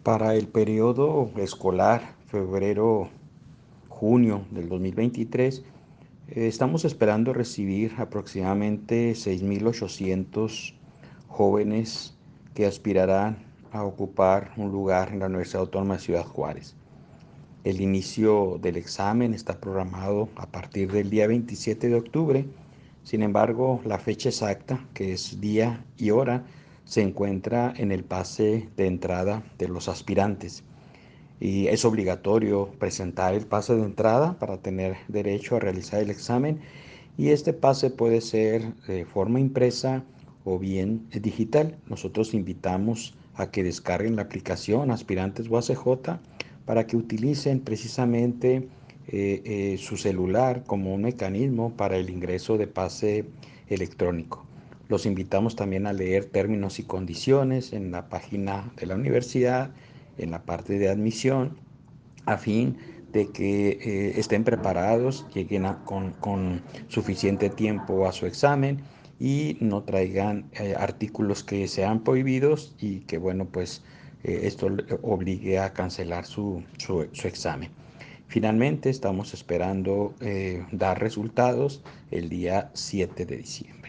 Para el periodo escolar, febrero-junio del 2023, estamos esperando recibir aproximadamente 6.800 jóvenes que aspirarán a ocupar un lugar en la Universidad Autónoma de Ciudad Juárez. El inicio del examen está programado a partir del día 27 de octubre. Sin embargo, la fecha exacta, que es día y hora, se encuentra en el pase de entrada de los aspirantes. Y es obligatorio presentar el pase de entrada para tener derecho a realizar el examen. Y este pase puede ser de forma impresa o bien digital. Nosotros invitamos a que descarguen la aplicación Aspirantes UACJ para que utilicen precisamente su celular como un mecanismo para el ingreso de pase electrónico. Los invitamos también a leer términos y condiciones en la página de la universidad, en la parte de admisión, a fin de que estén preparados, lleguen con suficiente tiempo a su examen y no traigan artículos que sean prohibidos y que, bueno, pues esto obligue a cancelar su examen. Finalmente, estamos esperando dar resultados el día 7 de diciembre.